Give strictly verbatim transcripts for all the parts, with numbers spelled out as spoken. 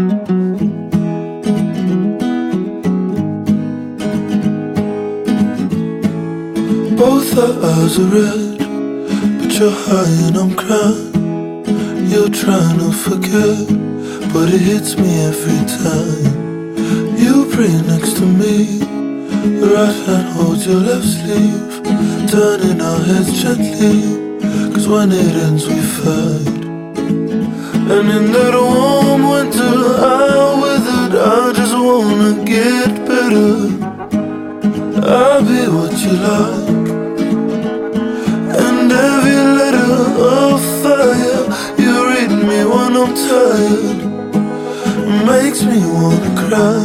Both our eyes are red, but you're high and I'm crying. You're trying to forget, but it hits me every time. You pray next to me, the right hand holds your left sleeve, turning our heads gently, cause when it ends we fight. And in that warm winter I withered, I just wanna get better. I'll be what you like, and every letter of fire you read me when I'm tired makes me wanna cry.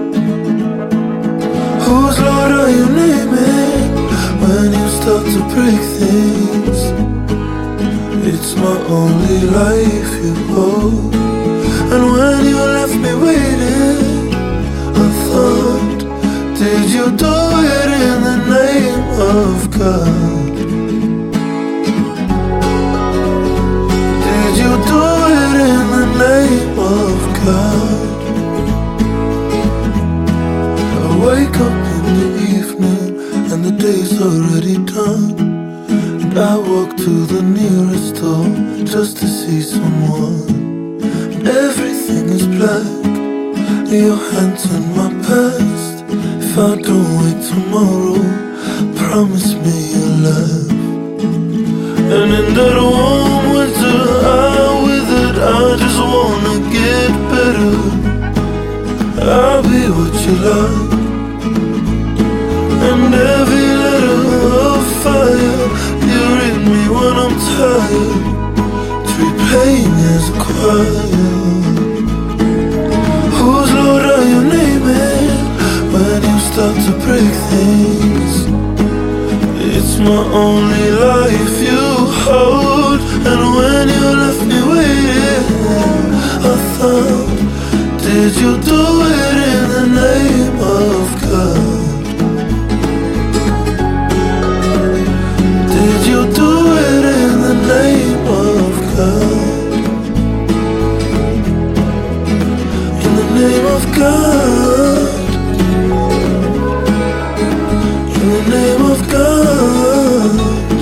Whose Lord are you naming when you start to break things? It's my only life you hold, and when you left me waiting, I thought, did you do it in the name of God? Did you do it in the name of God? I wake up in the evening and the day's already done, and I walk to the nearest door just to see someone. Everything is black, your hands in my past. If I don't wait tomorrow, promise me you'll laugh. And in that warm winter I withered, I just wanna get better. I'll be what you like, and every letter of fire you read me when I'm tired, to be playing as a choir. Whose Lord are you naming when you start to break things? It's my only life you hold, and when you left me waiting, I thought, did you do it in the name of God? Did you do it in the name of God? In the name of God. In the name of God.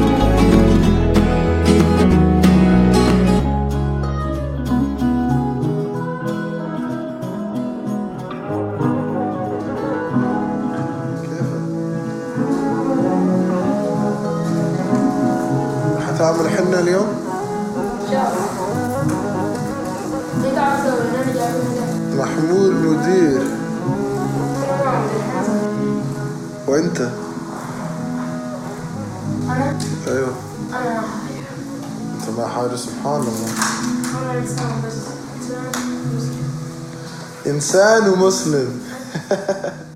حتعمل حنة اليوم؟ إن شاء الله. محمود مدير. وانت؟ أنا؟ ايوه. أنا انت مع حاجة سبحان الله. أنا إنسان بس. انسان ومسلم.